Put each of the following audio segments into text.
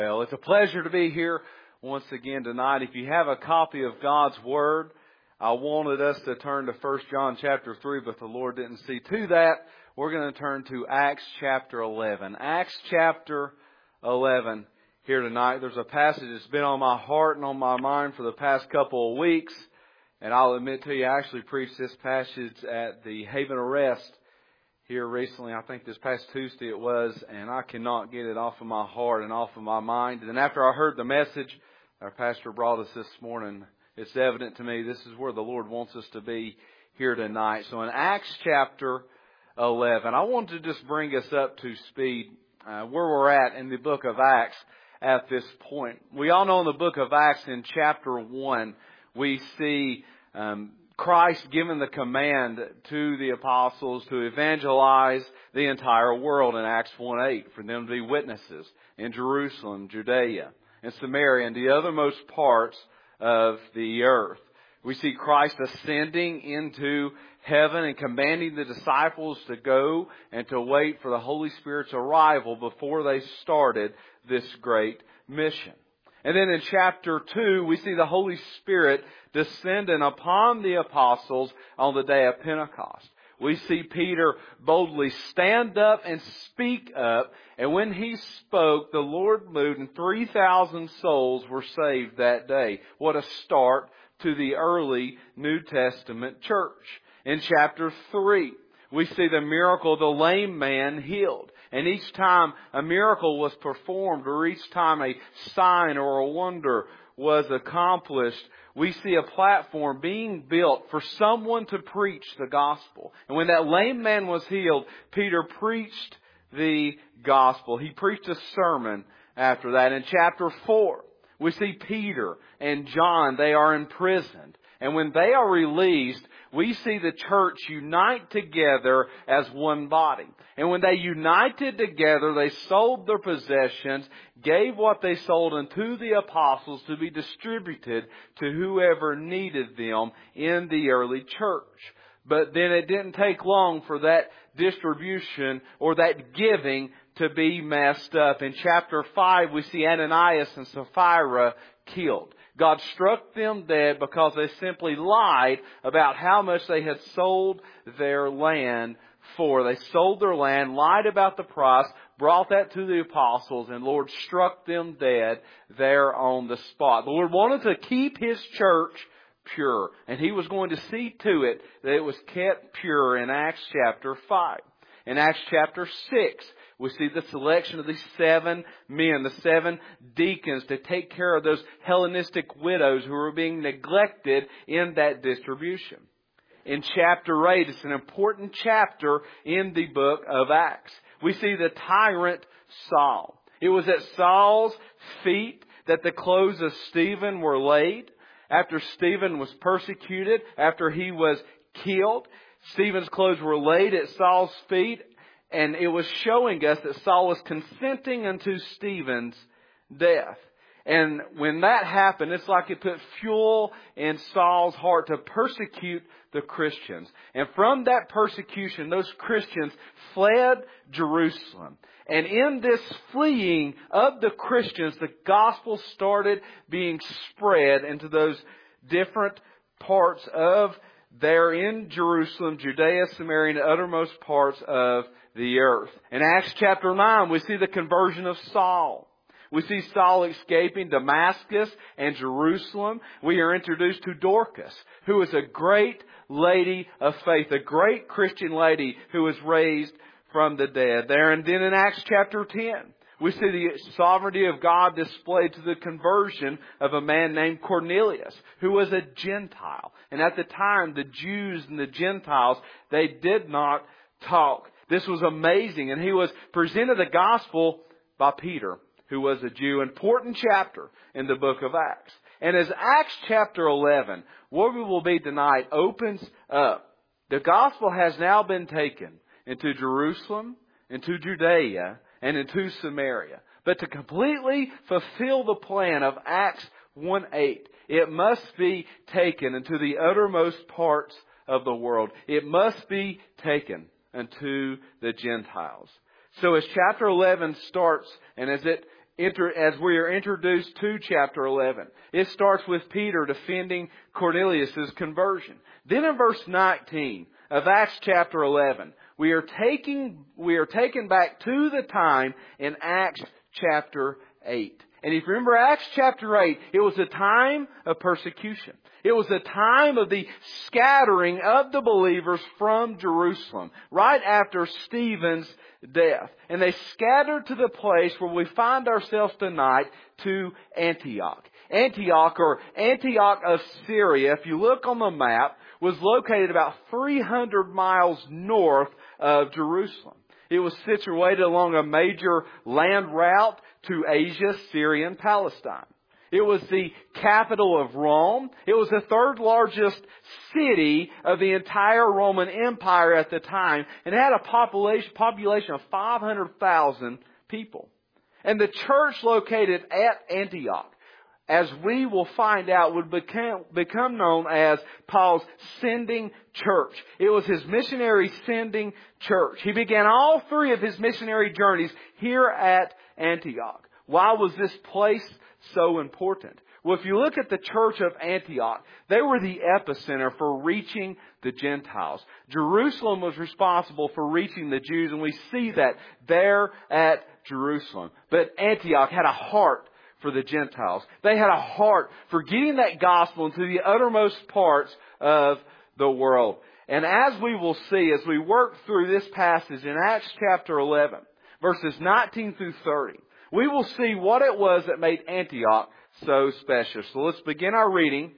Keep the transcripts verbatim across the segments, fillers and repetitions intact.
Well, it's a pleasure to be here once again tonight. If you have a copy of God's Word, I wanted us to turn to First John chapter three, but the Lord didn't see to that. We're going to turn to Acts chapter eleven. Acts chapter eleven here tonight. There's a passage that's been on my heart and on my mind for the past couple of weeks. And I'll admit to you, I actually preached this passage at the Haven Arrest here recently. I think this past Tuesday it was, and I cannot get it off of my heart and off of my mind. And after I heard the message our pastor brought us this morning, it's evident to me this is where the Lord wants us to be here tonight. So in Acts chapter eleven, I want to just bring us up to speed uh, where we're at in the book of Acts at this point. We all know in the book of Acts in chapter one, we see um, Christ given the command to the apostles to evangelize the entire world in Acts one eight, for them to be witnesses in Jerusalem, Judea, and Samaria, and the othermost parts of the earth. We see Christ ascending into heaven and commanding the disciples to go and to wait for the Holy Spirit's arrival before they started this great mission. And then in chapter two, we see the Holy Spirit descending upon the apostles on the day of Pentecost. We see Peter boldly stand up and speak up. And when he spoke, the Lord moved and three thousand souls were saved that day. What a start to the early New Testament church. In chapter three, we see the miracle of the lame man healed. And each time a miracle was performed, or each time a sign or a wonder was accomplished, we see a platform being built for someone to preach the gospel. And when that lame man was healed, Peter preached the gospel. He preached a sermon after that. In chapter four, we see Peter and John. They are imprisoned. And when they are released, we see the church unite together as one body. And when they united together, they sold their possessions, gave what they sold unto the apostles to be distributed to whoever needed them in the early church. But then it didn't take long for that distribution or that giving to be messed up. In chapter five, we see Ananias and Sapphira killed. God struck them dead because they simply lied about how much they had sold their land for. They sold their land, lied about the price, brought that to the apostles, and the Lord struck them dead there on the spot. The Lord wanted to keep His church pure, and He was going to see to it that it was kept pure in Acts chapter five. In Acts chapter six, we see the selection of these seven men, the seven deacons, to take care of those Hellenistic widows who were being neglected in that distribution. In chapter eight, it's an important chapter in the book of Acts. We see the tyrant Saul. It was at Saul's feet that the clothes of Stephen were laid. After Stephen was persecuted, after he was killed, Stephen's clothes were laid at Saul's feet. And it was showing us that Saul was consenting unto Stephen's death. And when that happened, it's like it put fuel in Saul's heart to persecute the Christians. And from that persecution, those Christians fled Jerusalem. And in this fleeing of the Christians, the gospel started being spread into those different parts of there in Jerusalem, Judea, Samaria, and the uttermost parts of the earth. In Acts chapter nine, we see the conversion of Saul. We see Saul escaping Damascus and Jerusalem. We are introduced to Dorcas, who is a great lady of faith, a great Christian lady who was raised from the dead there. And then in Acts chapter ten, we see the sovereignty of God displayed to the conversion of a man named Cornelius, who was a Gentile. And at the time, the Jews and the Gentiles, they did not talk. This was amazing. And he was presented the gospel by Peter, who was a Jew. Important chapter in the book of Acts. And as Acts chapter eleven, where we will be tonight, opens up, the gospel has now been taken into Jerusalem, into Judea, and into Samaria. But to completely fulfill the plan of Acts one eight, it must be taken into the uttermost parts of the world. It must be taken unto the Gentiles. So as chapter eleven starts, and as it as we are introduced to chapter eleven. It starts with Peter defending Cornelius' conversion. Then in verse nineteen of Acts chapter eleven, we are taking, we are taken back to the time in Acts chapter eight. And if you remember Acts chapter eight, it was a time of persecution. It was a time of the scattering of the believers from Jerusalem, right after Stephen's death. And they scattered to the place where we find ourselves tonight, to Antioch. Antioch, or Antioch of Syria, if you look on the map, was located about three hundred miles north of Jerusalem. It was situated along a major land route to Asia, Syria, and Palestine. It was the capital of Rome. It was the third largest city of the entire Roman Empire at the time, and it had a population, population of five hundred thousand people. And the church located at Antioch, as we will find out, would become, become known as Paul's sending church. It was his missionary sending church. He began all three of his missionary journeys here at Antioch. Why was this place so important? Well, if you look at the church of Antioch, they were the epicenter for reaching the Gentiles. Jerusalem was responsible for reaching the Jews, and we see that there at Jerusalem. But Antioch had a heart for the Gentiles. They had a heart for getting that gospel into the uttermost parts of the world. And as we will see, as we work through this passage in Acts chapter eleven, verses nineteen through thirty, we will see what it was that made Antioch so special. So let's begin our reading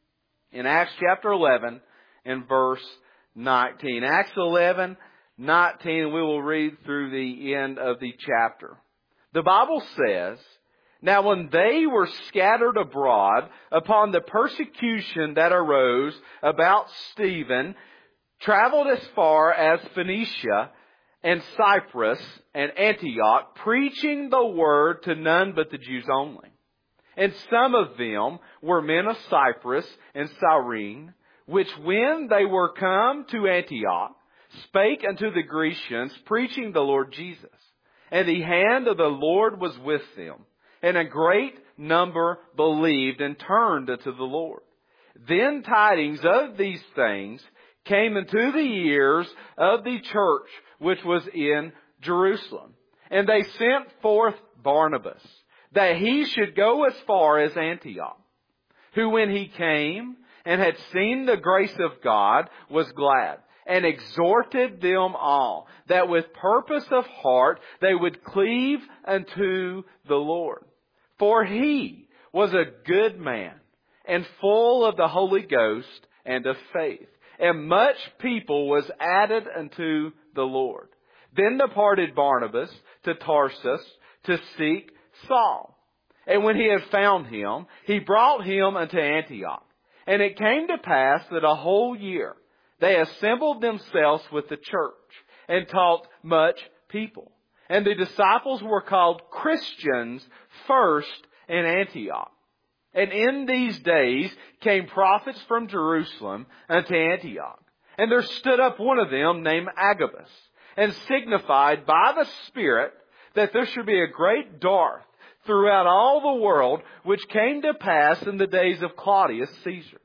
in Acts chapter eleven and verse nineteen. Acts eleven, nineteen, we will read through the end of the chapter. The Bible says, "Now when they were scattered abroad upon the persecution that arose about Stephen, traveled as far as Phoenicia and Cyprus and Antioch, preaching the word to none but the Jews only. And some of them were men of Cyprus and Cyrene, which when they were come to Antioch, spake unto the Grecians, preaching the Lord Jesus. And the hand of the Lord was with them. And a great number believed and turned unto the Lord. Then tidings of these things came into the ears of the church which was in Jerusalem. And they sent forth Barnabas, that he should go as far as Antioch. Who when he came and had seen the grace of God was glad, and exhorted them all, that with purpose of heart they would cleave unto the Lord. For he was a good man, and full of the Holy Ghost and of faith. And much people was added unto the Lord. Then departed Barnabas to Tarsus to seek Saul. And when he had found him, he brought him unto Antioch. And it came to pass that a whole year they assembled themselves with the church, and taught much people. And the disciples were called Christians first in Antioch. And in these days came prophets from Jerusalem unto Antioch. And there stood up one of them named Agabus, and signified by the Spirit that there should be a great dearth throughout all the world, which came to pass in the days of Claudius Caesar.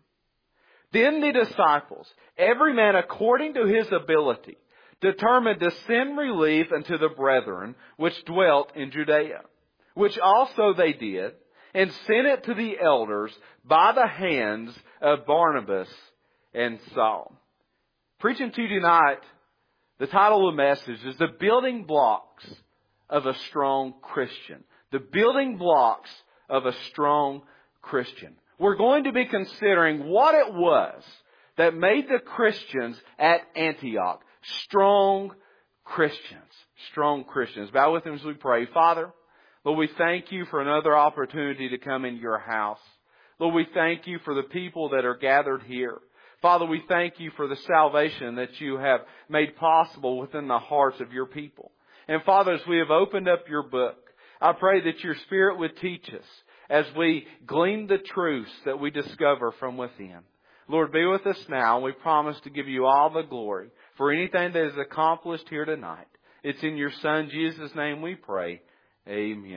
Then the disciples, every man according to his ability, determined to send relief unto the brethren which dwelt in Judea, which also they did, and sent it to the elders by the hands of Barnabas and Saul." Preaching to you tonight, the title of the message is The Building Blocks of a Strong Christian. The building blocks of a strong Christian. We're going to be considering what it was that made the Christians at Antioch strong Christians. Strong Christians. Bow with them as we pray. Father, Lord, we thank you for another opportunity to come into your house. Lord, we thank you for the people that are gathered here. Father, we thank you for the salvation that you have made possible within the hearts of your people. And Father, as we have opened up your book, I pray that your Spirit would teach us as we glean the truths that we discover from within. Lord, be with us now. We promise to give you all the glory for anything that is accomplished here tonight. It's in your Son, Jesus' name we pray. Amen.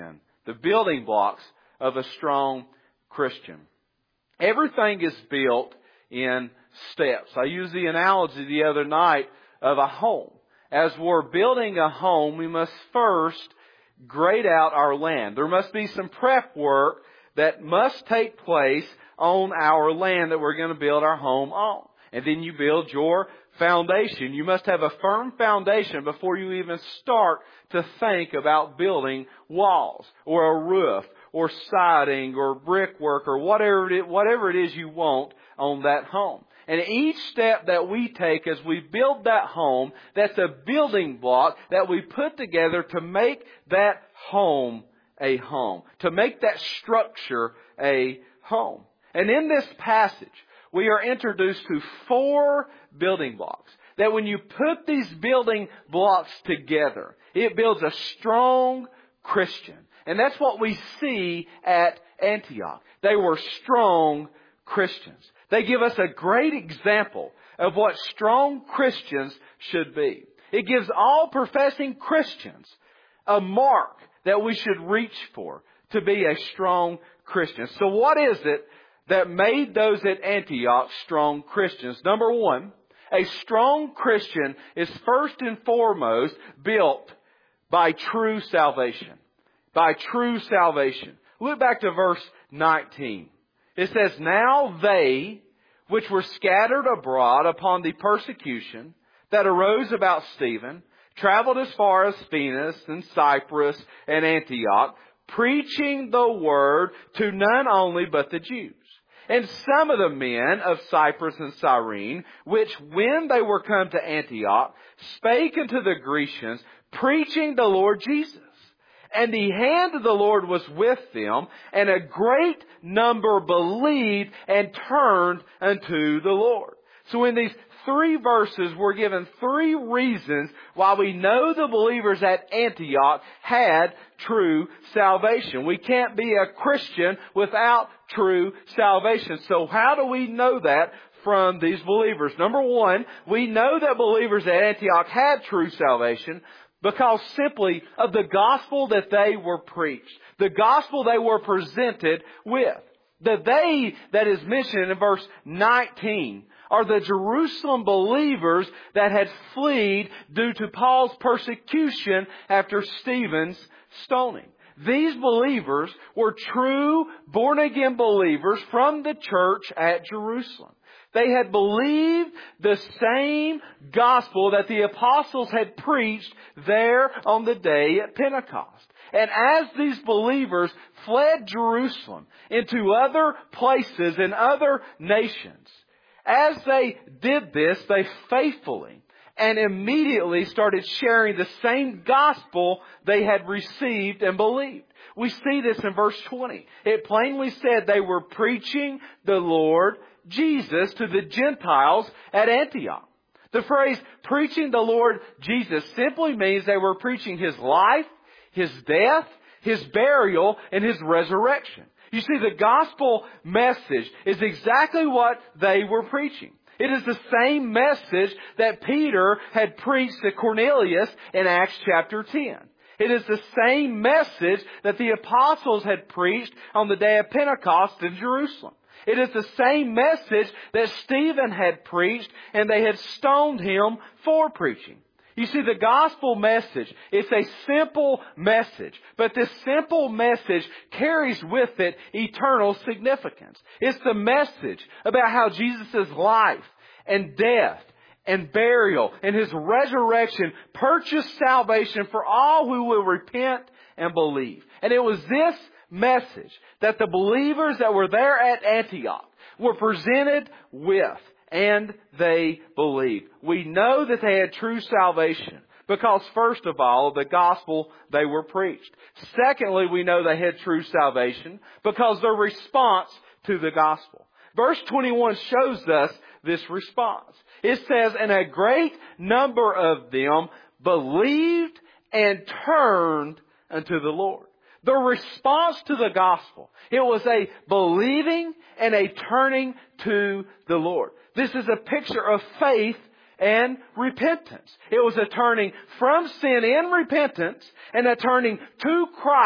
The building blocks of a strong Christian. Everything is built in steps. I used the analogy the other night of a home. As we're building a home, we must first grade out our land. There must be some prep work that must take place on our land that we're going to build our home on. And then you build your foundation. You must have a firm foundation before you even start to think about building walls or a roof or siding or brickwork or whatever it is, whatever it is you want on that home. And each step that we take as we build that home, that's a building block that we put together to make that home a home, to make that structure a home. And in this passage, we are introduced to four building blocks that when you put these building blocks together, it builds a strong Christian. And that's what we see at Antioch. They were strong Christians. They give us a great example of what strong Christians should be. It gives all professing Christians a mark that we should reach for to be a strong Christian. So what is it that made those at Antioch strong Christians? Number one, a strong Christian is first and foremost built by true salvation. By true salvation. Look back to verse nineteen. It says, "Now they, which were scattered abroad upon the persecution that arose about Stephen, traveled as far as Phoenix and Cyprus and Antioch, preaching the word to none only but the Jews. And some of the men of Cyprus and Cyrene, which when they were come to Antioch, spake unto the Grecians, preaching the Lord Jesus. And the hand of the Lord was with them, and a great number believed and turned unto the Lord." So in these three verses, we're given three reasons why we know the believers at Antioch had true salvation. We can't be a Christian without true salvation. So how do we know that from these believers? Number one, we know that believers at Antioch had true salvation because simply of the gospel that they were preached. The gospel they were presented with. The they that is mentioned in verse nineteen are the Jerusalem believers that had fled due to Paul's persecution after Stephen's stoning. These believers were true born-again believers from the church at Jerusalem. They had believed the same gospel that the apostles had preached there on the day at Pentecost. And as these believers fled Jerusalem into other places and other nations, as they did this, they faithfully and immediately started sharing the same gospel they had received and believed. We see this in verse twenty. It plainly said they were preaching the Lord Jesus to the Gentiles at Antioch. The phrase preaching the Lord Jesus simply means they were preaching His life, His death, His burial, and His resurrection. You see, the gospel message is exactly what they were preaching. It is the same message that Peter had preached to Cornelius in Acts chapter ten. It is the same message that the apostles had preached on the day of Pentecost in Jerusalem. It is the same message that Stephen had preached and they had stoned him for preaching. You see, the gospel message, it's a simple message, but this simple message carries with it eternal significance. It's the message about how Jesus' life and death and burial and His resurrection purchased salvation for all who will repent and believe. And it was this message that the believers that were there at Antioch were presented with, and they believed. We know that they had true salvation because, first of all, the gospel they were preached. Secondly, we know they had true salvation because their response to the gospel. Verse twenty-one shows us this response. It says, "And a great number of them believed and turned unto the Lord." The response to the gospel, it was a believing and a turning to the Lord. This is a picture of faith and repentance. It was a turning from sin in repentance and a turning to Christ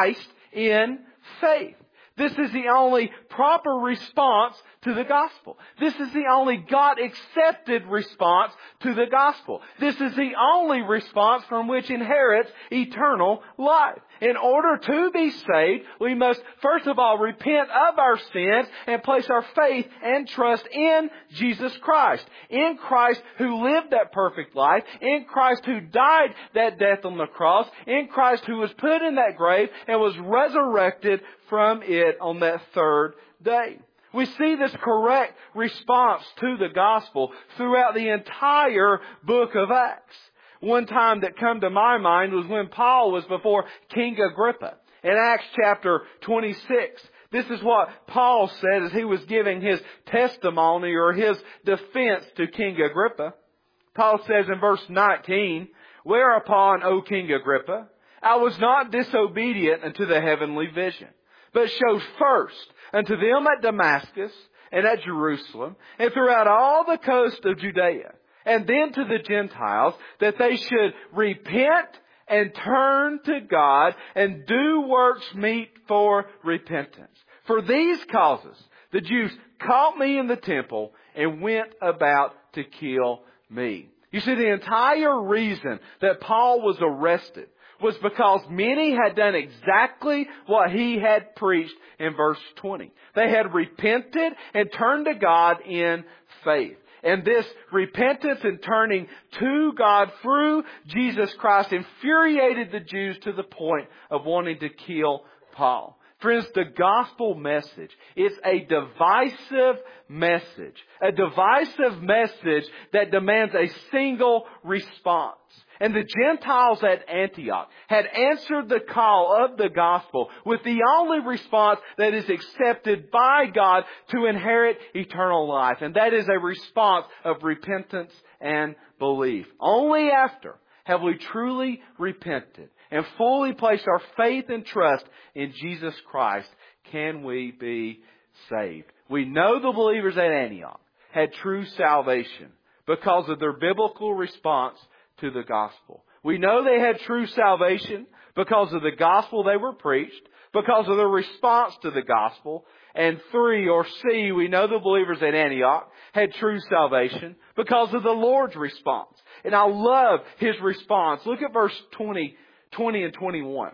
in faith. This is the only proper response to the gospel. This is the only God-accepted response to the gospel. This is the only response from which inherits eternal life. In order to be saved, we must first of all repent of our sins and place our faith and trust in Jesus Christ. In Christ who lived that perfect life. In Christ who died that death on the cross. In Christ who was put in that grave and was resurrected from it on that third day. We see this correct response to the gospel throughout the entire book of Acts. One time that come to my mind was when Paul was before King Agrippa. In Acts chapter twenty-six, this is what Paul said as he was giving his testimony or his defense to King Agrippa. Paul says in verse nineteen, "Whereupon, O King Agrippa, I was not disobedient unto the heavenly vision, but showed first unto them at Damascus and at Jerusalem and throughout all the coast of Judea, and then to the Gentiles, that they should repent and turn to God and do works meet for repentance. For these causes the Jews caught me in the temple and went about to kill me." You see, the entire reason that Paul was arrested was because many had done exactly what he had preached in verse twenty. They had repented and turned to God in faith. And this repentance and turning to God through Jesus Christ infuriated the Jews to the point of wanting to kill Paul. Friends, the gospel message is a divisive message. A divisive message that demands a single response. And the Gentiles at Antioch had answered the call of the gospel with the only response that is accepted by God to inherit eternal life. And that is a response of repentance and belief. Only after have we truly repented and fully placed our faith and trust in Jesus Christ can we be saved. We know the believers at Antioch had true salvation because of their biblical response to the gospel. We know they had true salvation because of the gospel they were preached, because of their response to the gospel. And three, or C, we know the believers at Antioch had true salvation because of the Lord's response. And I love His response. Look at verse twenty, twenty and twenty-one.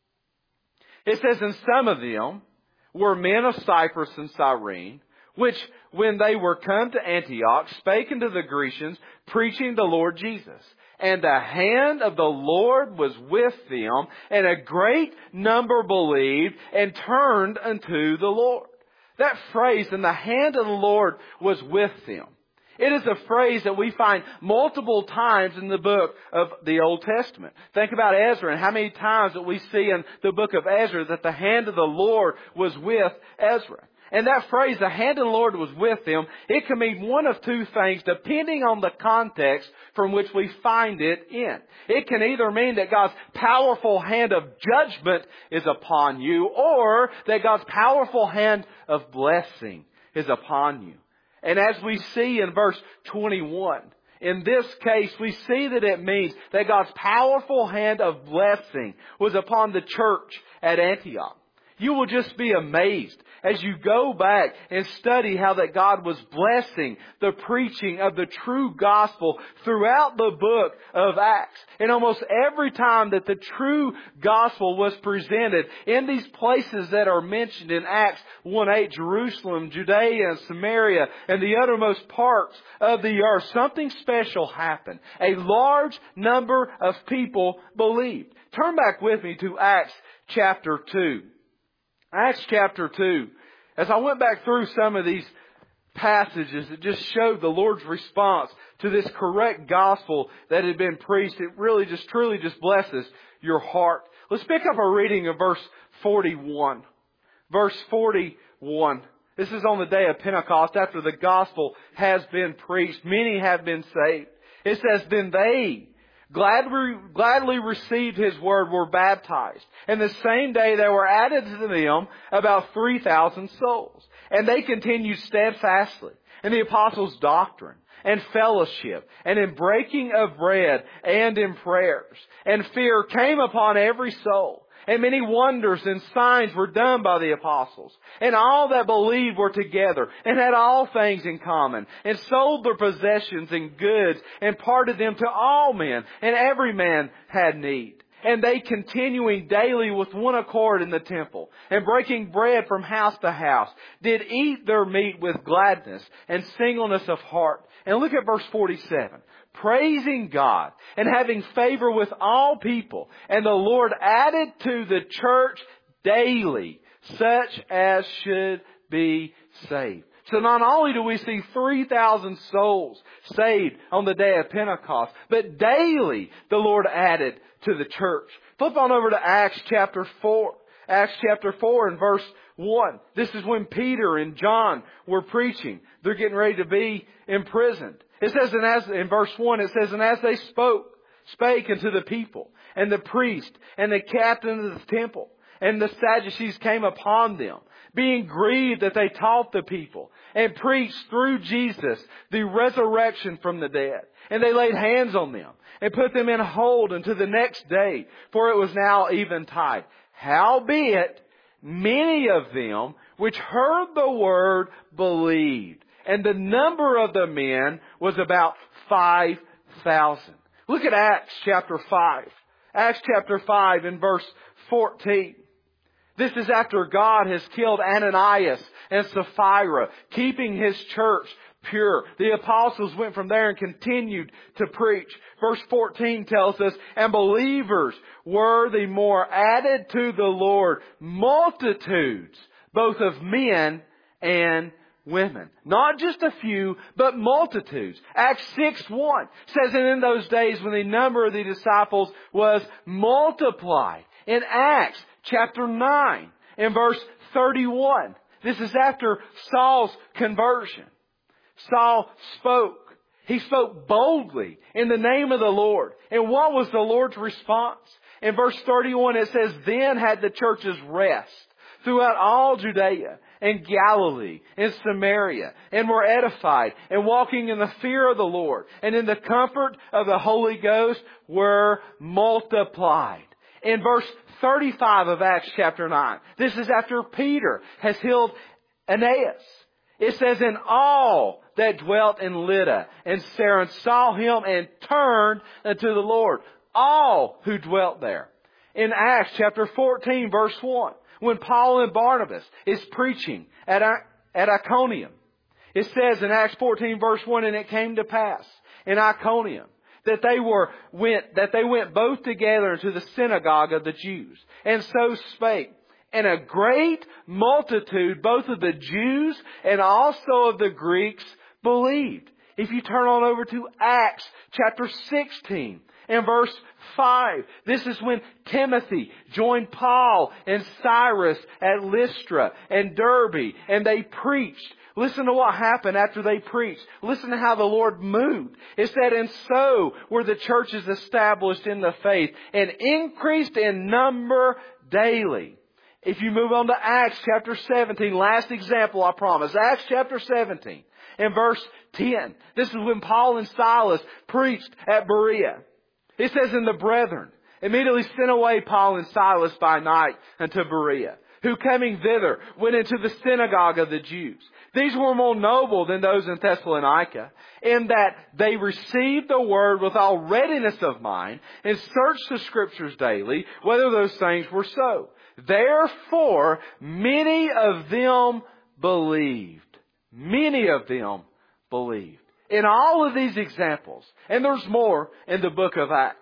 It says, "And some of them were men of Cyprus and Cyrene, which when they were come to Antioch spake unto the Grecians, preaching the Lord Jesus. And the hand of the Lord was with them, and a great number believed and turned unto the Lord." That phrase, "and the hand of the Lord was with them," it is a phrase that we find multiple times in the book of the Old Testament. Think about Ezra and how many times that we see in the book of Ezra that the hand of the Lord was with Ezra. And that phrase, "the hand of the Lord was with them," it can mean one of two things depending on the context from which we find it in. It can either mean that God's powerful hand of judgment is upon you, or that God's powerful hand of blessing is upon you. And as we see in verse twenty-one, in this case, we see that it means that God's powerful hand of blessing was upon the church at Antioch. You will just be amazed as you go back and study how that God was blessing the preaching of the true gospel throughout the book of Acts. And almost every time that the true gospel was presented in these places that are mentioned in Acts one eight, Jerusalem, Judea, and Samaria, and the uttermost parts of the earth, something special happened. A large number of people believed. Turn back with me to Acts chapter two. Acts chapter two. As I went back through some of these passages that just showed the Lord's response to this correct gospel that had been preached, it really just truly just blesses your heart. Let's pick up our reading of verse forty-one. Verse forty-one. This is on the day of Pentecost after the gospel has been preached. Many have been saved. It says, "Then they Gladly, gladly received His word, were baptized. And the same day there were added to them about three thousand souls. And they continued steadfastly in the apostles' doctrine and fellowship, and in breaking of bread and in prayers. And fear came upon every soul. And many wonders and signs were done by the apostles. And all that believed were together and had all things in common, and sold their possessions and goods and parted them to all men. And every man had need. And they, continuing daily with one accord in the temple, and breaking bread from house to house, did eat their meat with gladness and singleness of heart. And look at verse forty-seven. Praising God and having favor with all people. And the Lord added to the church daily such as should be saved. So not only do we see three thousand souls saved on the day of Pentecost, but daily the Lord added to the church. Flip on over to Acts chapter four. Acts chapter four and verse one. This is when Peter and John were preaching. They're getting ready to be imprisoned. It says, and as, in verse one, it says, and as they spoke, spake unto the people, and the priest, and the captain of the temple, and the Sadducees came upon them, being grieved that they taught the people, and preached through Jesus the resurrection from the dead. And they laid hands on them, and put them in hold until the next day, for it was now eventide. Howbeit, many of them which heard the word believed. And the number of the men was about five thousand. Look at Acts chapter five. Acts chapter five and verse fourteen. This is after God has killed Ananias and Sapphira, keeping His church pure. The apostles went from there and continued to preach. Verse fourteen tells us, and believers were the more added to the Lord, multitudes, both of men and women. Not just a few, but multitudes. Acts six one says, and in those days when the number of the disciples was multiplied. In Acts chapter nine and verse thirty-one, this is after Saul's conversion. Saul spoke. He spoke boldly in the name of the Lord. And what was the Lord's response? In verse thirty-one it says, then had the churches rest throughout all Judea and Galilee and Samaria, and were edified, and walking in the fear of the Lord, and in the comfort of the Holy Ghost were multiplied. In verse thirty-five of Acts chapter nine, this is after Peter has healed Aeneas. It says, and all that dwelt in Lydda and Saron saw him and turned unto the Lord. All who dwelt there. In Acts chapter fourteen verse one, when Paul and Barnabas is preaching at, at Iconium, it says in Acts fourteen verse one, and it came to pass in Iconium that they were went that they went both together into the synagogue of the Jews, and so spake. And a great multitude, both of the Jews and also of the Greeks, believed. If you turn on over to Acts chapter sixteen and verse five, this is when Timothy joined Paul and Cyrus at Lystra and Derbe, and they preached. Listen to what happened after they preached. Listen to how the Lord moved. It said, and so were the churches established in the faith and increased in number daily. If you move on to Acts chapter seventeen, last example I promise. Acts chapter seventeen and verse ten. This is when Paul and Silas preached at Berea. It says, and the brethren immediately sent away Paul and Silas by night unto Berea, who coming thither went into the synagogue of the Jews. These were more noble than those in Thessalonica, in that they received the word with all readiness of mind, and searched the Scriptures daily, whether those things were so. Therefore, many of them believed. Many of them believed. In all of these examples, and there's more in the book of Acts,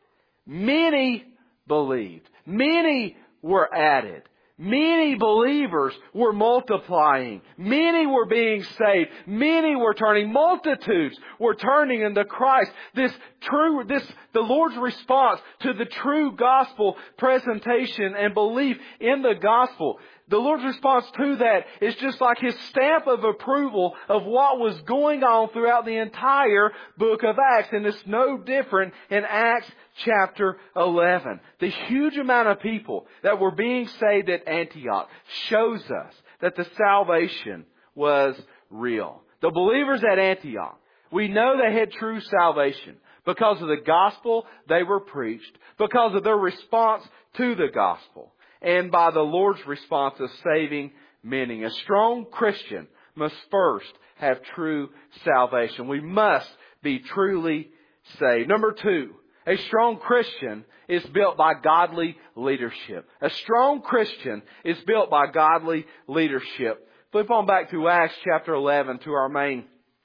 many believed. Many were added. Many believers were multiplying. Many were being saved. Many were turning. Multitudes were turning into Christ. This true, this, the Lord's response to the true gospel presentation and belief in the gospel. The Lord's response to that is just like His stamp of approval of what was going on throughout the entire book of Acts. And it's no different in Acts chapter eleven. The huge amount of people that were being saved at Antioch shows us that the salvation was real. The believers at Antioch, we know they had true salvation. because of the gospel they were preached, because of their response to the gospel, and by the Lord's response of saving many. A strong Christian must first have true salvation. We must be truly saved. Number two, a strong Christian is built by godly leadership. A strong Christian is built by godly leadership. Flip on back to Acts chapter eleven, to our main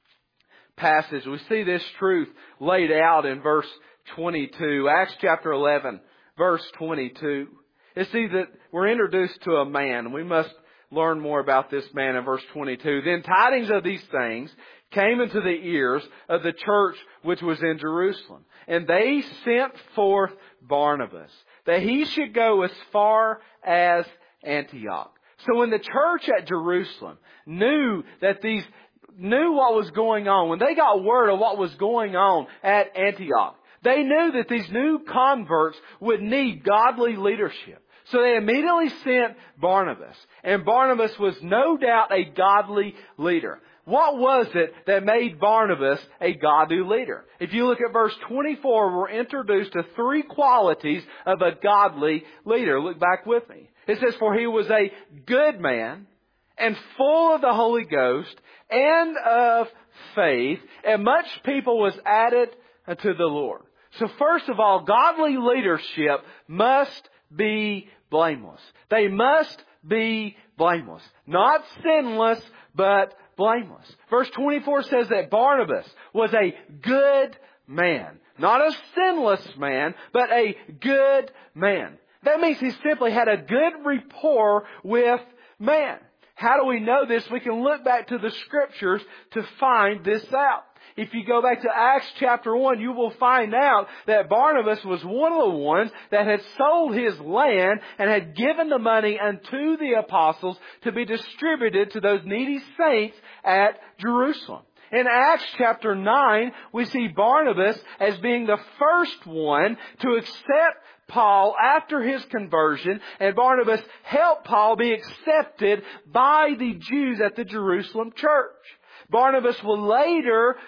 passage. We see this truth laid out in verse twenty-two. Acts chapter eleven, verse twenty-two. You see that we're introduced to a man. We must learn more about this man in verse twenty-two. Then tidings of these things came into the ears of the church which was in Jerusalem. And they sent forth Barnabas, that he should go as far as Antioch. So when the church at Jerusalem knew that these, knew what was going on, when they got word of what was going on at Antioch, they knew that these new converts would need godly leadership. So they immediately sent Barnabas. And Barnabas was no doubt a godly leader. What was it that made Barnabas a godly leader? If you look at verse twenty-four, we're introduced to three qualities of a godly leader. Look back with me. It says, for he was a good man and full of the Holy Ghost and of faith, and much people was added unto the Lord. So first of all, godly leadership must be blameless. They must be blameless. Not sinless, but blameless. Verse twenty-four says that Barnabas was a good man. Not a sinless man, but a good man. That means he simply had a good rapport with man. How do we know this? We can look back to the Scriptures to find this out. If you go back to Acts chapter one, you will find out that Barnabas was one of the ones that had sold his land and had given the money unto the apostles to be distributed to those needy saints at Jerusalem. In Acts chapter nine, we see Barnabas as being the first one to accept Paul after his conversion, and Barnabas helped Paul be accepted by the Jews at the Jerusalem church. Barnabas will later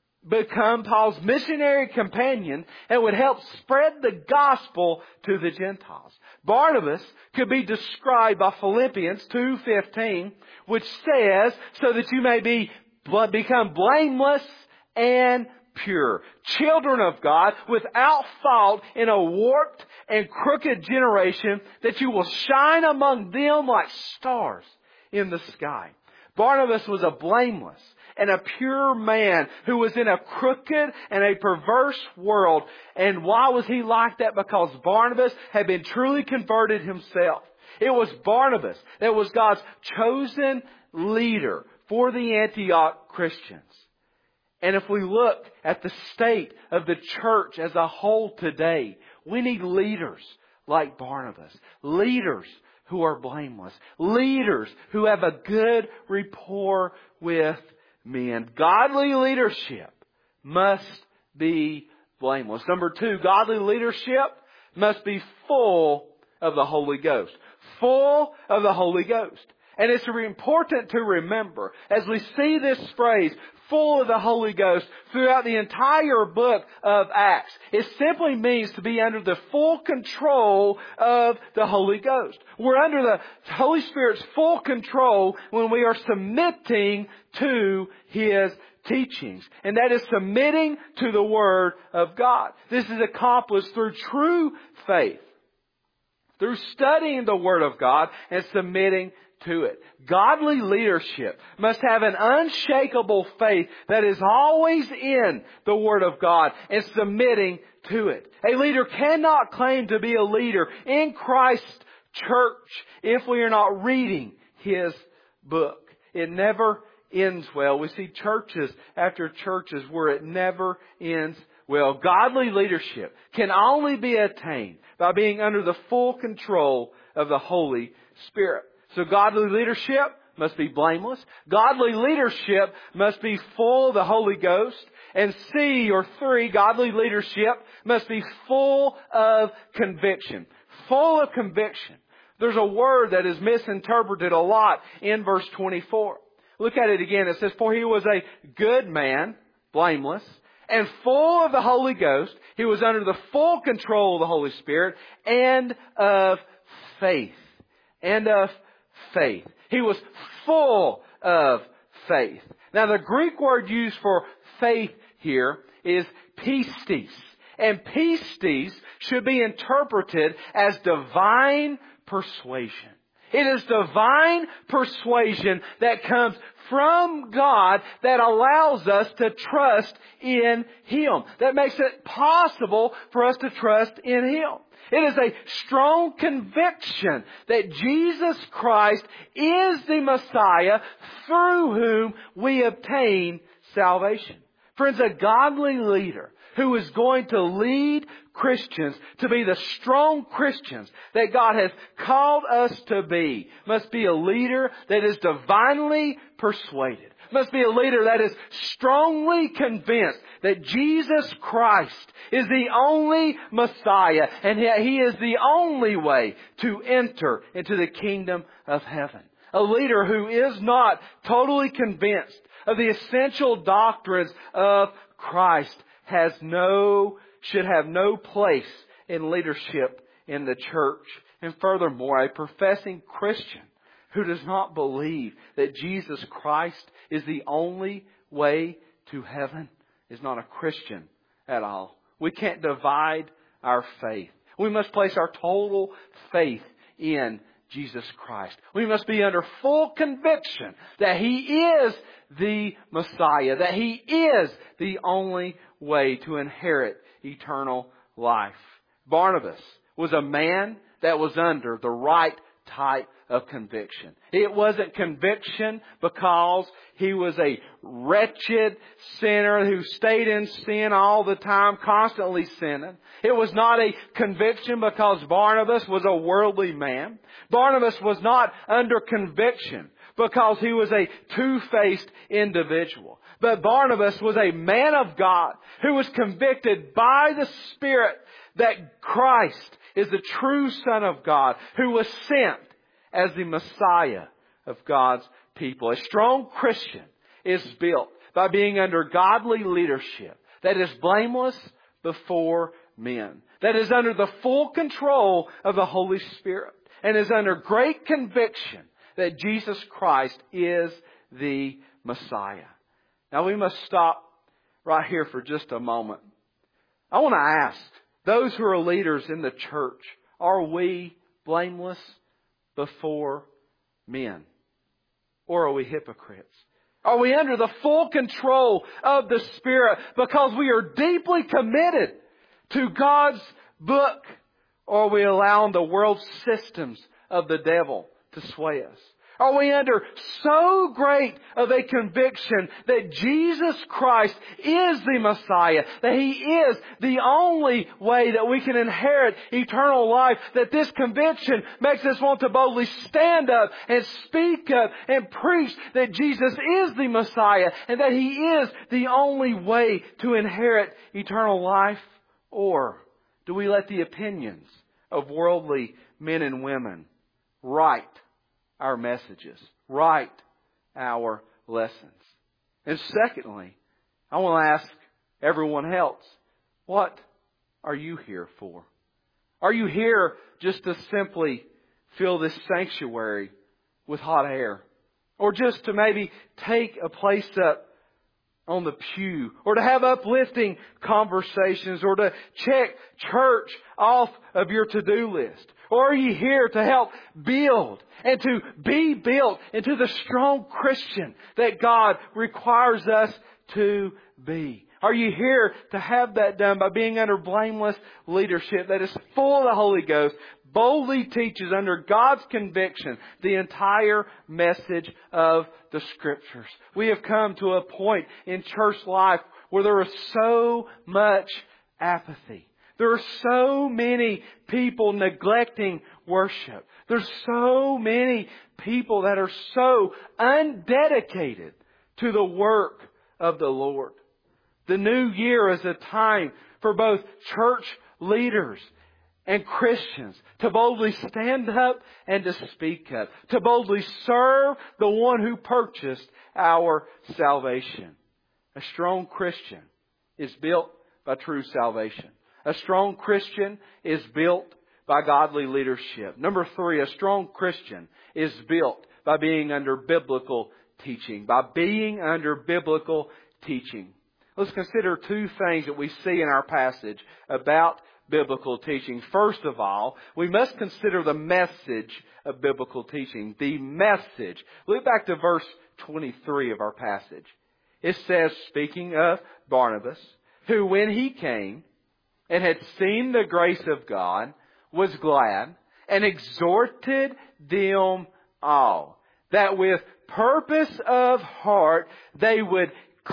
become Paul's missionary companion and would help spread the gospel to the Gentiles. Barnabas could be described by Philippians two fifteen, which says, so that you may be become blameless and pure, children of God, without fault in a warped and crooked generation, that you will shine among them like stars in the sky. Barnabas was a blameless and a pure man who was in a crooked and a perverse world. And why was he like that? Because Barnabas had been truly converted himself. It was Barnabas that was God's chosen leader for the Antioch Christians. And if we look at the state of the church as a whole today, we need leaders like Barnabas. Leaders who are blameless. Leaders who have a good rapport with men. Godly leadership must be blameless. Number two, godly leadership must be full of the Holy Ghost. Full of the Holy Ghost. And it's important to remember, as we see this phrase, full of the Holy Ghost, throughout the entire book of Acts, it simply means to be under the full control of the Holy Ghost. We're under the Holy Spirit's full control when we are submitting to His teachings. And that is submitting to the Word of God. This is accomplished through true faith, through studying the Word of God and submitting to it. Godly leadership must have an unshakable faith that is always in the Word of God and submitting to it. A leader cannot claim to be a leader in Christ's church if we are not reading His book. It never ends well. We see churches after churches where it never ends well. Godly leadership can only be attained by being under the full control of the Holy Spirit. So godly leadership must be blameless. Godly leadership must be full of the Holy Ghost. And C, or three, godly leadership must be full of conviction. Full of conviction. There's a word that is misinterpreted a lot in verse twenty-four. Look at it again. It says, for he was a good man, blameless, and full of the Holy Ghost. He was under the full control of the Holy Spirit and of faith. And of faith. He was full of faith. Now the Greek word used for faith here is pistis. And pistis should be interpreted as divine persuasion. It is divine persuasion that comes from God that allows us to trust in Him. That makes it possible for us to trust in Him. It is a strong conviction that Jesus Christ is the Messiah through whom we obtain salvation. Friends, a godly leader who is going to lead Christians to be the strong Christians that God has called us to be must be a leader that is divinely persuaded. Must be a leader that is strongly convinced that Jesus Christ is the only Messiah and He is the only way to enter into the kingdom of heaven. A leader who is not totally convinced of the essential doctrines of Christ has no, should have no place in leadership in the church. And furthermore, a professing Christian who does not believe that Jesus Christ is the only way to heaven is not a Christian at all. We can't divide our faith. We must place our total faith in Jesus Christ. We must be under full conviction that He is the Messiah, that He is the only way to inherit eternal life. Barnabas was a man that was under the right type of conviction. It wasn't conviction because he was a wretched sinner who stayed in sin all the time, constantly sinning. It was not a conviction because Barnabas was a worldly man. Barnabas was not under conviction because he was a two-faced individual. But Barnabas was a man of God who was convicted by the Spirit that Christ is the true Son of God who was sent as the Messiah of God's people. A strong Christian is built by being under godly leadership that is blameless before men, that is under the full control of the Holy Spirit, and is under great conviction that Jesus Christ is the Messiah. Now we must stop right here for just a moment. I want to ask those who are leaders in the church, are we blameless before men? Or are we hypocrites? Are we under the full control of the Spirit because we are deeply committed to God's book? Or are we allowing the world systems of the devil to sway us? Are we under so great of a conviction that Jesus Christ is the Messiah, that He is the only way that we can inherit eternal life, that this conviction makes us want to boldly stand up and speak up and preach that Jesus is the Messiah and that He is the only way to inherit eternal life? Or do we let the opinions of worldly men and women write our messages, write our lessons? And secondly, I want to ask everyone else, what are you here for? Are you here just to simply fill this sanctuary with hot air? Or just to maybe take a place up on the pew, or to have uplifting conversations, or to check church off of your to-do list? Or are you here to help build and to be built into the strong Christian that God requires us to be? Are you here to have that done by being under blameless leadership that is full of the Holy Ghost, boldly teaches under God's conviction the entire message of the Scriptures? We have come to a point in church life where there is so much apathy. There are so many people neglecting worship. There's so many people that are so undedicated to the work of the Lord. The new year is a time for both church leaders and Christians to boldly stand up and to speak up, to boldly serve the one who purchased our salvation. A strong Christian is built by true salvation. A strong Christian is built by godly leadership. Number three, a strong Christian is built by being under biblical teaching. By being under biblical teaching. Let's consider two things that we see in our passage about biblical teaching. First of all, we must consider the message of biblical teaching. The message. Look back to verse twenty-three of our passage. It says, speaking of Barnabas, who when he came and had seen the grace of God, was glad and exhorted them all, that with purpose of heart they would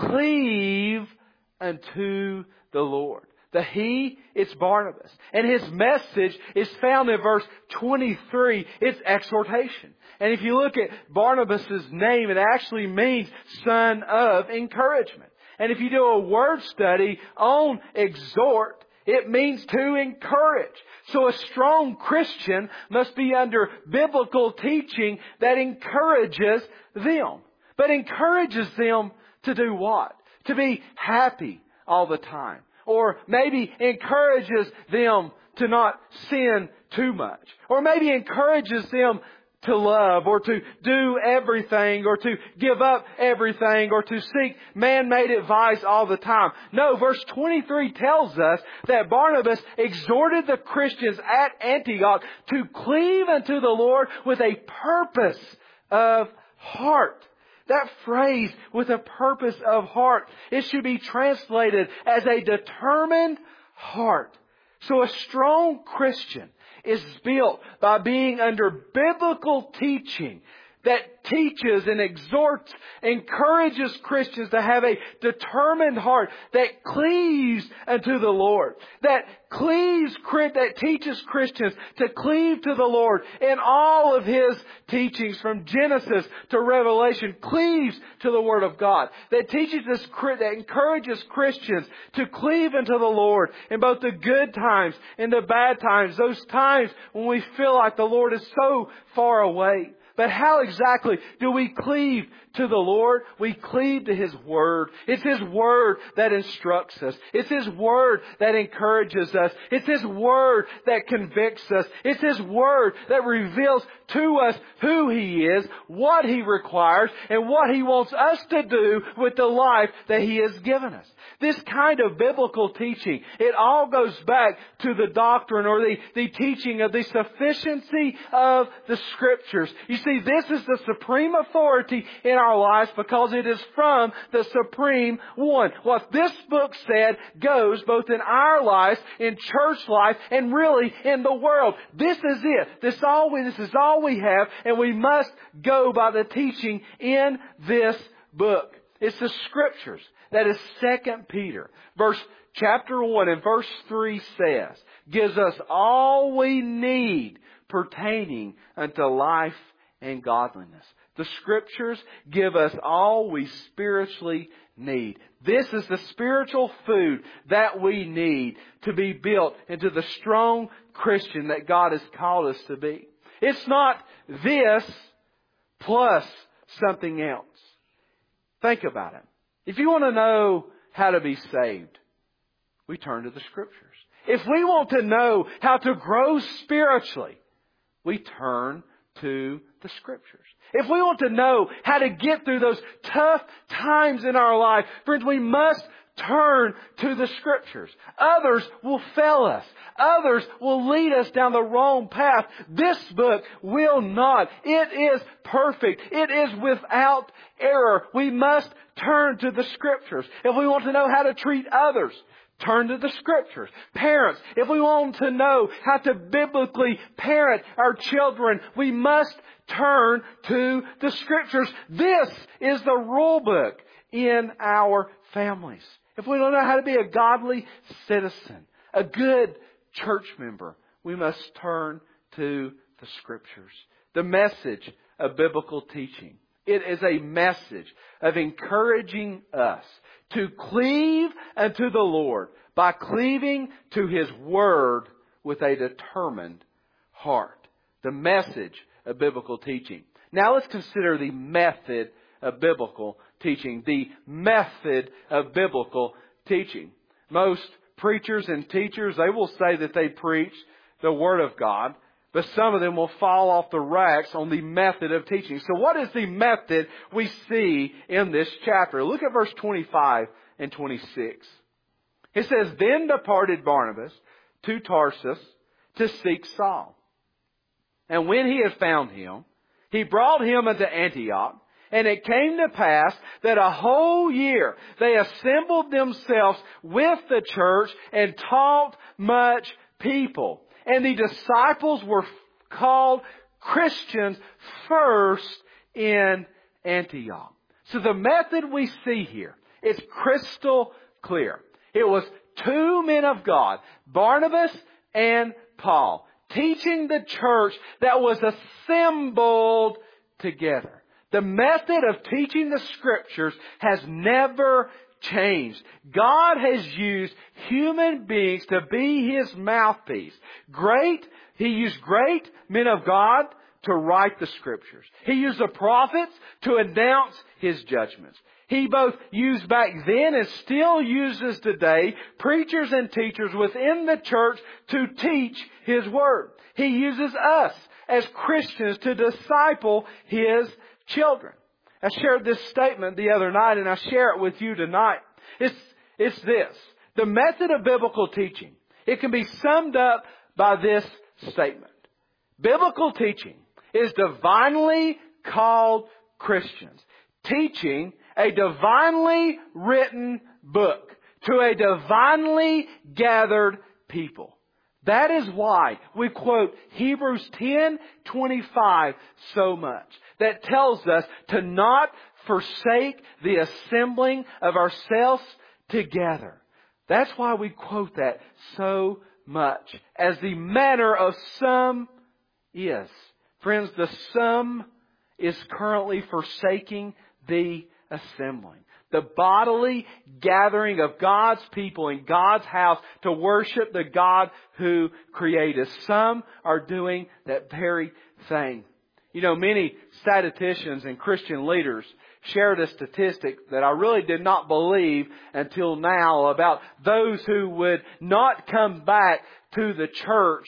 cleave unto the Lord. The he, it's Barnabas. And his message is found in verse twenty-three. It's exhortation. And if you look at Barnabas' name, it actually means son of encouragement. And if you do a word study on exhort, it means to encourage. So a strong Christian must be under biblical teaching that encourages them. But encourages them to do what? To be happy all the time. Or maybe encourages them to not sin too much. Or maybe encourages them to love, or to do everything, or to give up everything, or to seek man-made advice all the time. No, verse twenty-three tells us that Barnabas exhorted the Christians at Antioch to cleave unto the Lord with a purpose of heart. That phrase, with a purpose of heart, it should be translated as a determined heart. So a strong Christian is built by being under biblical teaching that teaches and exhorts, encourages Christians to have a determined heart that cleaves unto the Lord. That cleaves, that teaches Christians to cleave to the Lord in all of His teachings from Genesis to Revelation. Cleaves to the Word of God. That teaches us, that encourages Christians to cleave unto the Lord in both the good times and the bad times. Those times when we feel like the Lord is so far away. But how exactly do we cleave to the Lord? We cleave to His Word. It's His Word that instructs us. It's His Word that encourages us. It's His Word that convicts us. It's His Word that reveals to us who He is, what He requires, and what He wants us to do with the life that He has given us. This kind of biblical teaching, it all goes back to the doctrine or the, the teaching of the sufficiency of the Scriptures. You see, this is the supreme authority in our lives because it is from the Supreme One. What this book said goes both in our lives, in church life, and really in the world. This is it. This, all we, this is all we have, and we must go by the teaching in this book. It's the Scriptures. That is Second Peter. Verse chapter one and verse three says, gives us all we need pertaining unto life and godliness. The Scriptures give us all we spiritually need. This is the spiritual food that we need to be built into the strong Christian that God has called us to be. It's not this plus something else. Think about it. If you want to know how to be saved, we turn to the Scriptures. If we want to know how to grow spiritually, we turn to the Scriptures. If we want to know how to get through those tough times in our life, friends, we must turn to the Scriptures. Others will fail us. Others will lead us down the wrong path. This book will not. It is perfect. It is without error. We must turn to the Scriptures. If we want to know how to treat others, turn to the Scriptures. Parents, if we want to know how to biblically parent our children, we must turn to the Scriptures. This is the rule book in our families. If we don't know how to be a godly citizen, a good church member, we must turn to the Scriptures. The message of biblical teaching. It is a message of encouraging us to cleave unto the Lord by cleaving to His Word with a determined heart. The message of biblical teaching. Now let's consider the method of biblical teaching. The method of biblical teaching. Most preachers and teachers, they will say that they preach the Word of God, but some of them will fall off the racks on the method of teaching. So what is the method we see in this chapter? Look at verse twenty-five and twenty-six. It says, "Then departed Barnabas to Tarsus to seek Saul. And when he had found him, he brought him unto Antioch. And it came to pass that a whole year they assembled themselves with the church and taught much people. And the disciples were called Christians first in Antioch." So the method we see here is crystal clear. It was two men of God, Barnabas and Paul, teaching the church that was assembled together. The method of teaching the Scriptures has never changed. God has used human beings to be His mouthpiece. Great, He used great men of God to write the Scriptures. He used the prophets to announce His judgments. He both used back then and still uses today preachers and teachers within the church to teach His Word. He uses us as Christians to disciple His children. I shared this statement the other night and I share it with you tonight. It's, it's this. The method of biblical teaching, it can be summed up by this statement. Biblical teaching is divinely called Christians teaching a divinely written book to a divinely gathered people. That is why we quote Hebrews ten twenty-five so much. That tells us to not forsake the assembling of ourselves together. That's why we quote that so much. As the manner of some is. Friends, the some is currently forsaking the assembling. The bodily gathering of God's people in God's house to worship the God who created us. Some are doing that very thing. You know, many statisticians and Christian leaders shared a statistic that I really did not believe until now about those who would not come back to the church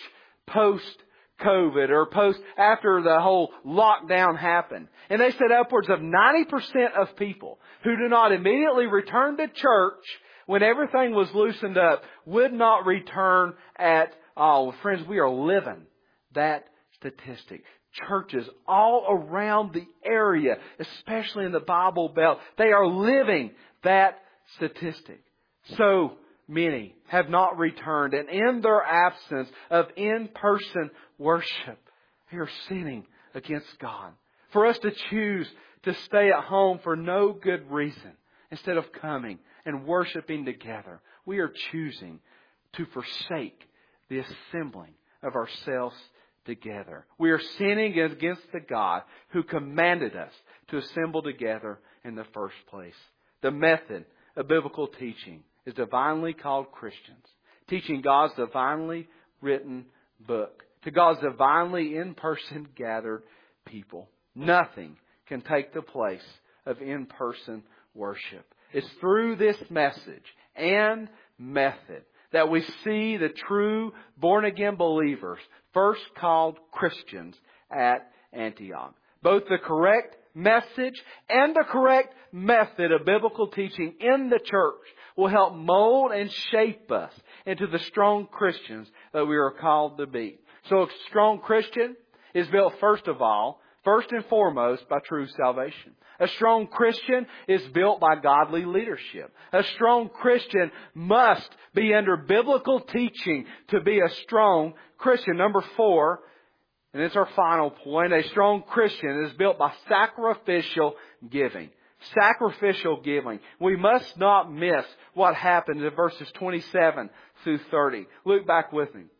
post-COVID or post after the whole lockdown happened. And they said upwards of ninety percent of people who do not immediately return to church when everything was loosened up would not return at all. Friends, we are living that statistic. Churches all around the area, especially in the Bible Belt, they are living that statistic. So many have not returned, and in their absence of in-person worship, they are sinning against God. For us to choose to stay at home for no good reason, instead of coming and worshiping together, we are choosing to forsake the assembling of ourselves together. We are sinning against the God who commanded us to assemble together in the first place. The method of biblical teaching is divinely called Christians, teaching God's divinely written book to God's divinely in-person gathered people. Nothing can take the place of in-person worship. It's through this message and method that we see the true born-again believers first called Christians at Antioch. Both the correct message and the correct method of biblical teaching in the church will help mold and shape us into the strong Christians that we are called to be. So a strong Christian is built first of all, first and foremost, by true salvation. A strong Christian is built by godly leadership. A strong Christian must be under biblical teaching to be a strong Christian. Number four, and it's our final point, a strong Christian is built by sacrificial giving. Sacrificial giving. We must not miss what happens in verses twenty-seven through thirty. Look back with me.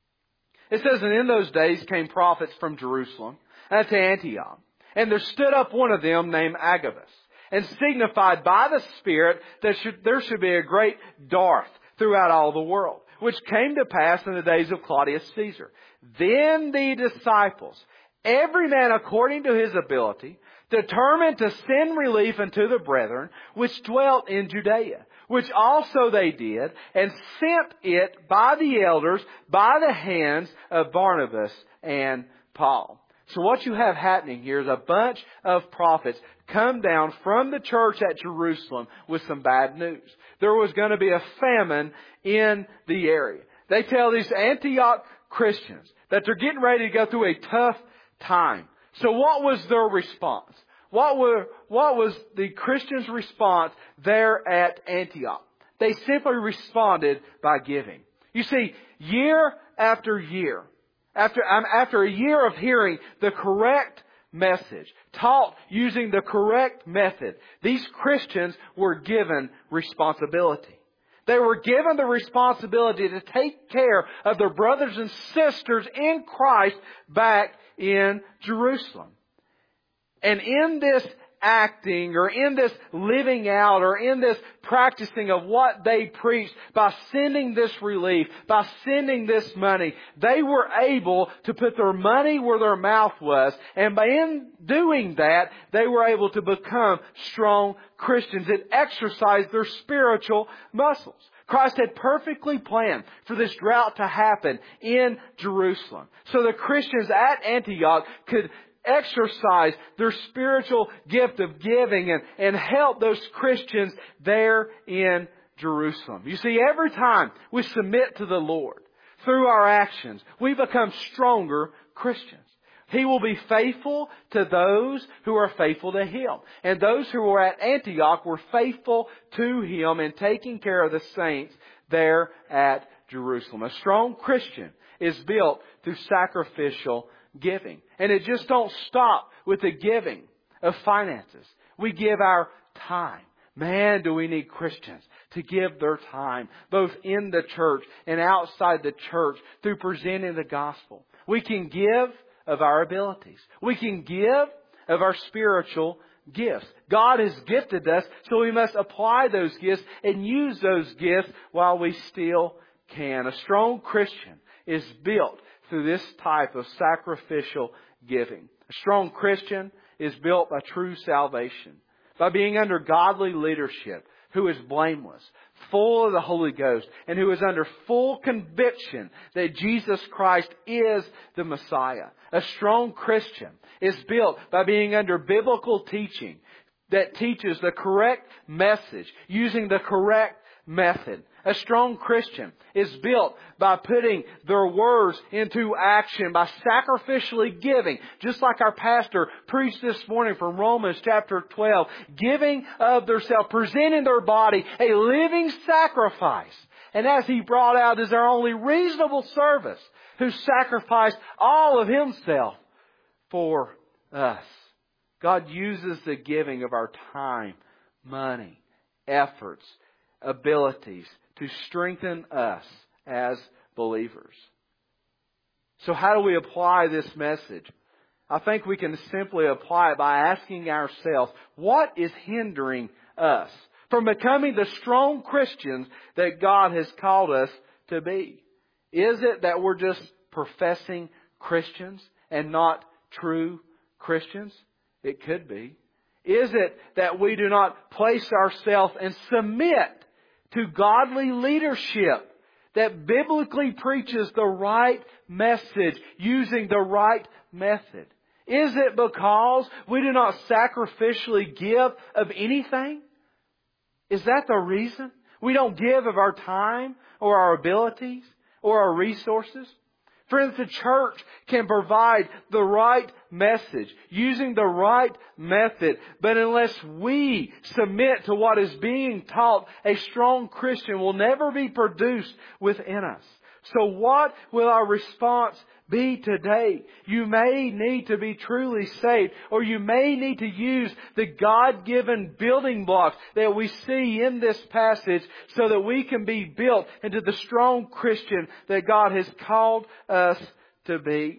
It says, "And in those days came prophets from Jerusalem and to Antioch. And there stood up one of them named Agabus, and signified by the Spirit that should, there should be a great dearth throughout all the world, which came to pass in the days of Claudius Caesar. Then the disciples, every man according to his ability, determined to send relief unto the brethren which dwelt in Judea, which also they did, and sent it by the elders, by the hands of Barnabas and Paul. So what you have happening here is a bunch of prophets come down from the church at Jerusalem with some bad news. There was going to be a famine in the area. They tell these Antioch Christians that they're getting ready to go through a tough time. So what was their response? What were, what was the Christians' response there at Antioch? They simply responded by giving. You see, year after year, after, um, after a year of hearing the correct message, taught using the correct method, these Christians were given responsibility. They were given the responsibility to take care of their brothers and sisters in Christ back in Jerusalem. And in this acting or in this living out or in this practicing of what they preached, by sending this relief, by sending this money, they were able to put their money where their mouth was. And by in doing that, they were able to become strong Christians and exercise their spiritual muscles. Christ had perfectly planned for this drought to happen in Jerusalem, so the Christians at Antioch could exercise their spiritual gift of giving and, and help those Christians there in Jerusalem. You see, every time we submit to the Lord through our actions, we become stronger Christians. He will be faithful to those who are faithful to Him. And those who were at Antioch were faithful to Him in taking care of the saints there at Jerusalem. A strong Christian is built through sacrificial giving. And it just don't stop with the giving of finances. We give our time. Man, do we need Christians to give their time, both in the church and outside the church, through presenting the gospel. We can give of our abilities. We can give of our spiritual gifts. God has gifted us, so we must apply those gifts and use those gifts while we still can. A strong Christian is built through this type of sacrificial giving. A strong Christian is built by true salvation, by being under godly leadership, who is blameless, full of the Holy Ghost, and who is under full conviction that Jesus Christ is the Messiah. A strong Christian is built by being under biblical teaching that teaches the correct message, using the correct method. A strong Christian is built by putting their words into action, by sacrificially giving, just like our pastor preached this morning from Romans chapter twelve, giving of themselves, presenting their body a living sacrifice. And as he brought out as our only reasonable service, who sacrificed all of Himself for us. God uses the giving of our time, money, efforts, abilities to strengthen us as believers. So how do we apply this message? I think we can simply apply it by asking ourselves, what is hindering us from becoming the strong Christians that God has called us to be? Is it that we're just professing Christians and not true Christians? It could be. Is it that we do not place ourselves and submit to godly leadership that biblically preaches the right message using the right method? Is it because we do not sacrificially give of anything? Is that the reason? We don't give of our time or our abilities or our resources? Friends, the church can provide the right message using the right method. But unless we submit to what is being taught, a strong Christian will never be produced within us. So what will our response be today? You may need to be truly saved, or you may need to use the God-given building blocks that we see in this passage so that we can be built into the strong Christian that God has called us to be.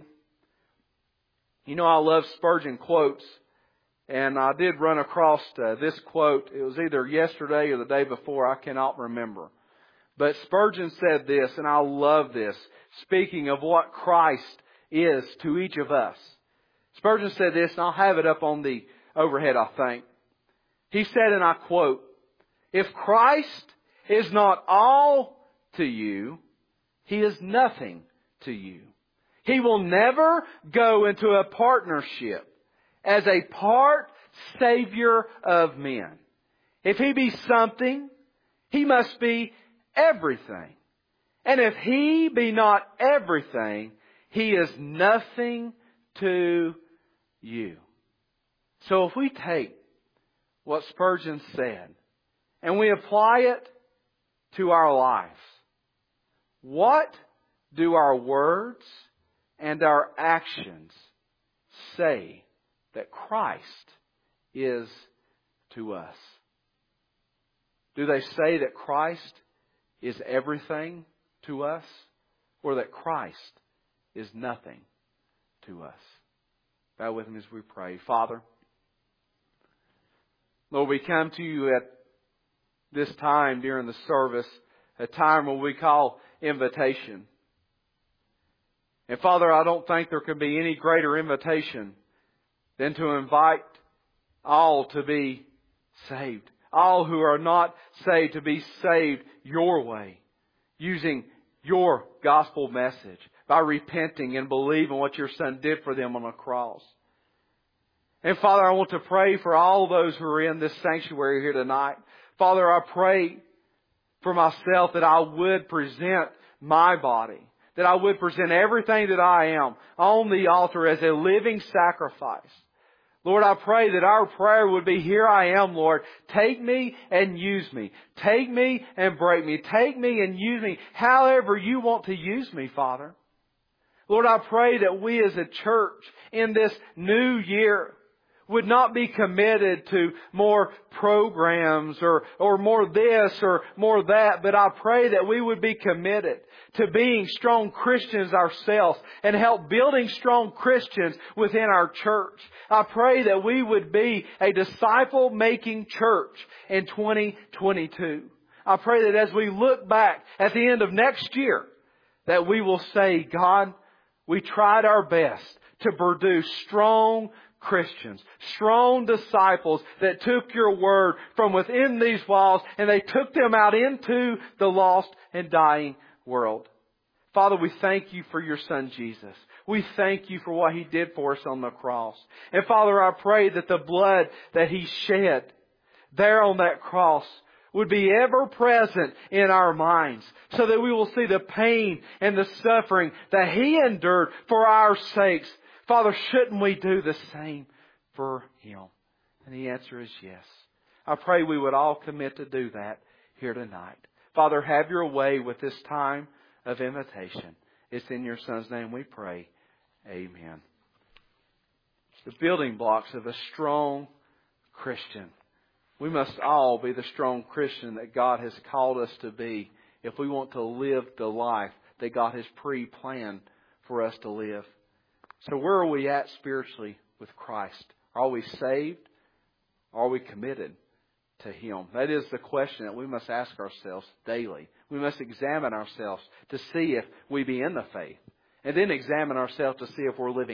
You know, I love Spurgeon quotes, and I did run across uh, this quote. It was either yesterday or the day before. I cannot remember. But Spurgeon said this, and I love this, speaking of what Christ is to each of us. Spurgeon said this, and I'll have it up on the overhead, I think. He said, and I quote, "If Christ is not all to you, He is nothing to you. He will never go into a partnership as a part Savior of men. If He be something, He must be everything. And if He be not everything, He is nothing to you. So if we take what Spurgeon said and we apply it to our lives, what do our words and our actions say that Christ is to us? Do they say that Christ is everything to us, or that Christ is nothing to us? Bow with me as we pray. Father, Lord, we come to You at this time during the service, a time when we call invitation. And Father, I don't think there can be any greater invitation than to invite all to be saved. All who are not saved to be saved Your way, using Your gospel message, by repenting and believing what Your Son did for them on the cross. And Father, I want to pray for all those who are in this sanctuary here tonight. Father, I pray for myself that I would present my body, that I would present everything that I am on the altar as a living sacrifice. Lord, I pray that our prayer would be, here I am, Lord. Take me and use me. Take me and break me. Take me and use me however You want to use me, Father. Lord, I pray that we as a church in this new year would not be committed to more programs or, or more this or more that, but I pray that we would be committed to being strong Christians ourselves and help building strong Christians within our church. I pray that we would be a disciple-making church in twenty twenty-two. I pray that as we look back at the end of next year, that we will say, God, we tried our best to produce strong Christians, strong disciples that took Your word from within these walls and they took them out into the lost and dying world. Father, we thank You for Your Son Jesus. We thank You for what He did for us on the cross. And Father, I pray that the blood that He shed there on that cross would be ever present in our minds, so that we will see the pain and the suffering that He endured for our sakes. Father, shouldn't we do the same for Him? And the answer is yes. I pray we would all commit to do that here tonight. Father, have Your way with this time of invitation. It's in Your Son's name we pray. Amen. The building blocks of a strong Christian. We must all be the strong Christian that God has called us to be if we want to live the life that God has pre-planned for us to live. So where are we at spiritually with Christ? Are we saved? Are we committed to Him? That is the question that we must ask ourselves daily. We must examine ourselves to see if we be in the faith. And then examine ourselves to see if we're living